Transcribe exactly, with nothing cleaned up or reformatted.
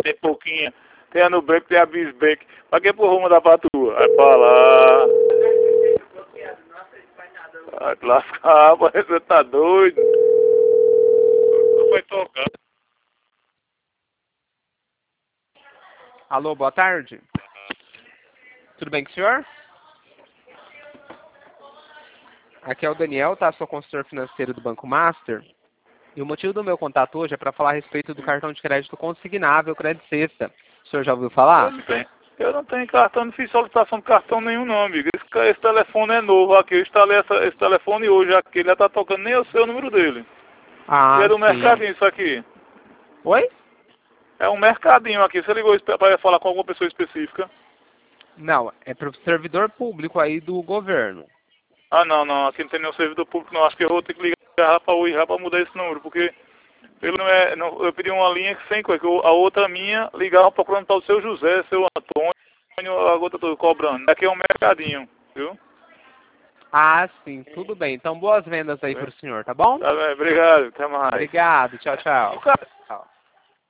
tem pouquinha. Tem a Nubank, tem a Bisbank. Pra que porra mandar pra tua? Vai pra lá. Vai te lascar, mas você tá doido. Não vai tocar. Alô, boa tarde. Tudo bem com o senhor? Aqui é o Daniel, tá? Sou consultor financeiro do Banco Master. E o motivo do meu contato hoje é para falar a respeito do cartão de crédito consignável Crédito Sexta. O senhor já ouviu falar? Eu não tenho, eu não tenho cartão, não fiz solicitação de cartão nenhum não, amigo. Esse, esse telefone é novo aqui, eu instalei essa, esse telefone hoje aqui, ele já tá tocando, nem eu sei o número dele. Ah, E é do sim. mercadinho isso aqui. Oi? É um mercadinho aqui, você ligou para falar com alguma pessoa específica? Não, é para o servidor público aí do governo. Ah não, não, aqui não tem nenhum servidor público não, acho que eu vou ter que ligar para o I R A para mudar esse número, porque ele não é, não, eu pedi uma linha sem coisa, que eu- a outra minha ligava procurando tal seu José, seu Antônio, a outra tô cobrando. Aqui é um mercadinho, viu? Ah, sim, tudo bem. Então, boas vendas aí para o senhor, tá bom? Tá bem, obrigado, até mais. Obrigado, tchau, tchau. O cara Tchau.